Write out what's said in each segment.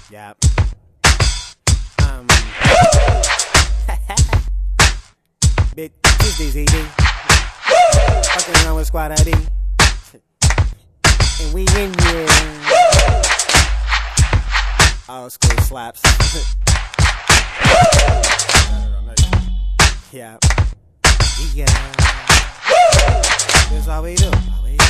Yep. Big DZD. Fucking around with Squad ID. And we in here. Old school slaps. Yeah. Yeah. That's all we do.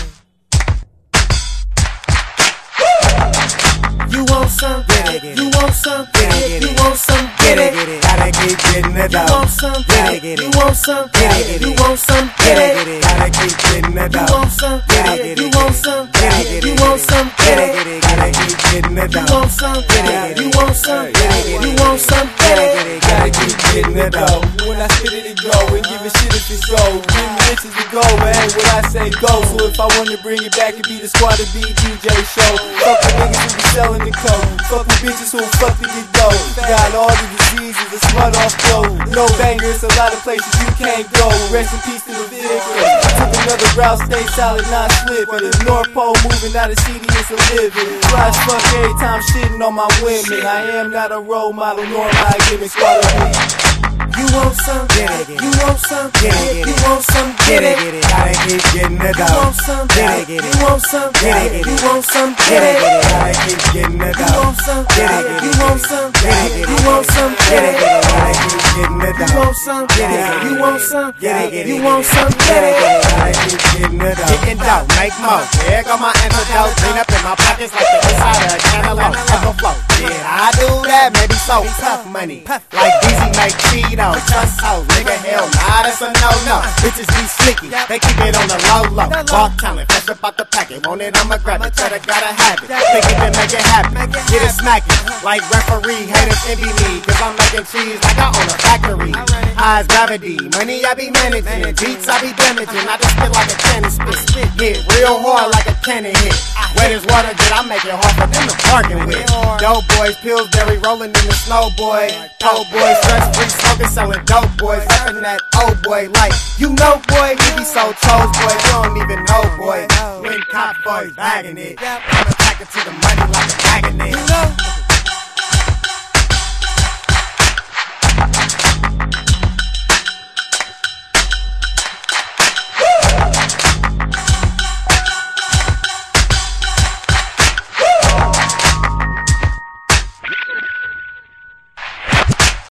You want some, get it. You want some, get it. You want some, get it. Gotta keep getting it You out. want some, get it. You want some, get it. You want some, get it. Gotta keep getting it You out. want some, get it. You want some, get it. You want some, get it. Gotta keep getting it You out. want some, get it. You want some, get it. You want some, get it. Gotta keep getting it out. When I spit it go, and give a shit if it's gold. Give me bitches to go, but hey, what I say go. So if I want to bring it back, it be the Squad to be DJ show. Fuck the niggas who be selling the coke. Fuck the bitches who fuck to get dough. Got all the diseases, the smut off flow. No bangers, a lot of places you can't go. Rest in peace to the victim. Took another route, stay solid, not slipping. The North Pole moving, out of CD is a living. Fly as fuck every time shitting on my women. I am not a role model, nor am I giving Squad to be. You want some, get it. You want some, get it. You want some, get it. Gotta keep getting it You out. want some, get it. You want some, get it. You want some, get it. Gotta keep getting it You out. want some, get it. You want some, get it. You want some, get it. Gotta keep getting it You out. want some, get it. You want some, get it. You You want some, get it. Gotta keep getting it out. Getting dope, make more. Here go my antidote. Clean up in my pockets like the inside of a cantaloupe. Ever flow. Did I do that? Maybe so. Tough money. Like DZ make Cheetos. Just so. Nigga, hell nah, that's a no-no. Bitches be sneaky. They keep it on the low-low. Ball talent. Fresh up out the packet. Want it, I'ma grab it. Better gotta have it. Think it and make it happen. Get it smacking. Like referee. Haters envy me. Cause I'm making cheese like I own a factory. High as gravity. Money I be managing. Beats I be damaging. I just spit like a cannon spit. Hit real hard like a cannon hit. Wet as water, did I make it hard for them to bargain with? Dope boys, Pillsbury, rolling in the snow, boy. Dope boys, stress free, smoking, selling dope boys. Rapping that old boy, like, you know, boy, you be so chose, boy. You don't even know, boy. When cop boys bagging it, I'm attacking to the money like a magnet.